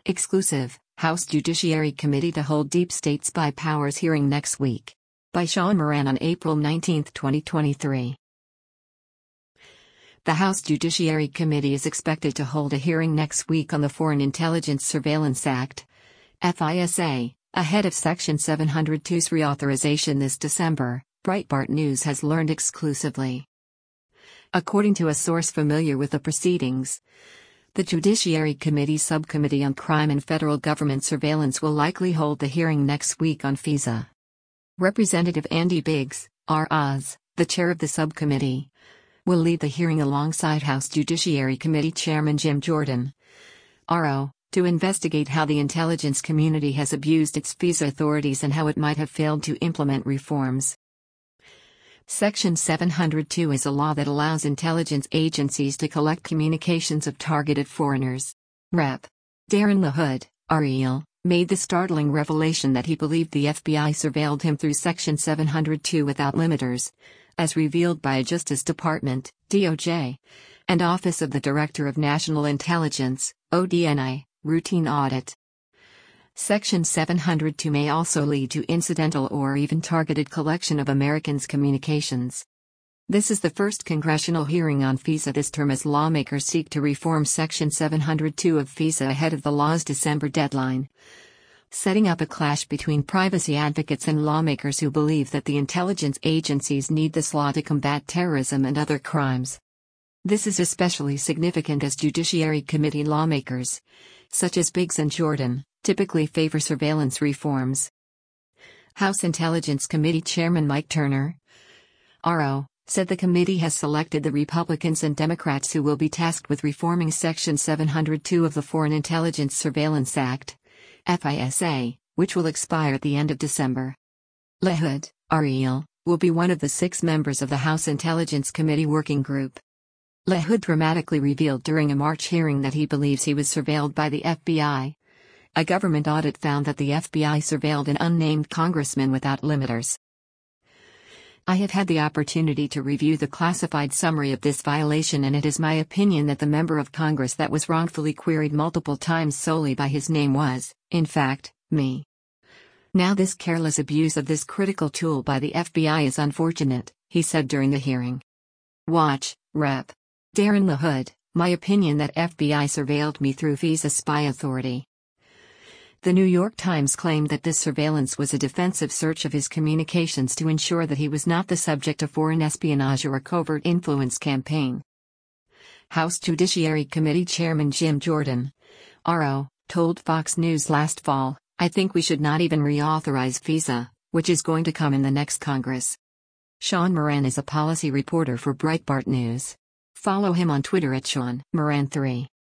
Exclusive, House Judiciary Committee to hold Deep State Spy Powers hearing next week. By Sean Moran on April 19, 2023. The House Judiciary Committee is expected to hold a hearing next week on the Foreign Intelligence Surveillance Act, FISA, ahead of Section 702's reauthorization this December, Breitbart News has learned exclusively. According to a source familiar with the proceedings, the Judiciary Committee Subcommittee on Crime and Federal Government Surveillance will likely hold the hearing next week on FISA. Representative Andy Biggs, R.Oz., the chair of the subcommittee, will lead the hearing alongside House Judiciary Committee Chairman Jim Jordan, R.O., to investigate how the intelligence community has abused its FISA authorities and how it might have failed to implement reforms. Section 702 is a law that allows intelligence agencies to collect communications of targeted foreigners. Rep. Darren LaHood, REL, made the startling revelation that he believed the FBI surveilled him through Section 702 without limiters, as revealed by a Justice Department, DOJ, and Office of the Director of National Intelligence, ODNI, routine audit. Section 702 may also lead to incidental or even targeted collection of Americans' communications. This is the first congressional hearing on FISA this term as lawmakers seek to reform Section 702 of FISA ahead of the law's December deadline, setting up a clash between privacy advocates and lawmakers who believe that the intelligence agencies need this law to combat terrorism and other crimes. This is especially significant as Judiciary Committee lawmakers, such as Biggs and Jordan, typically favor surveillance reforms. House Intelligence Committee Chairman Mike Turner, R.O., said the committee has selected the Republicans and Democrats who will be tasked with reforming Section 702 of the Foreign Intelligence Surveillance Act, FISA, which will expire at the end of December. LaHood, REL, will be one of the 6 members of the House Intelligence Committee Working Group. LaHood dramatically revealed during a March hearing that he believes he was surveilled by the FBI. A government audit found that the FBI surveilled an unnamed congressman without limiters. I have had the opportunity to review the classified summary of this violation, and it is my opinion that the member of Congress that was wrongfully queried multiple times solely by his name was, in fact, me. Now this careless abuse of this critical tool by the FBI is unfortunate, he said during the hearing. Watch, Rep. Darren LaHood, my opinion that FBI surveilled me through FISA spy authority. The New York Times claimed that this surveillance was a defensive search of his communications to ensure that he was not the subject of foreign espionage or a covert influence campaign. House Judiciary Committee Chairman Jim Jordan, R.O., told Fox News last fall, "I think we should not even reauthorize FISA, which is going to come in the next Congress." Sean Moran is a policy reporter for Breitbart News. Follow him on Twitter at Sean Moran3.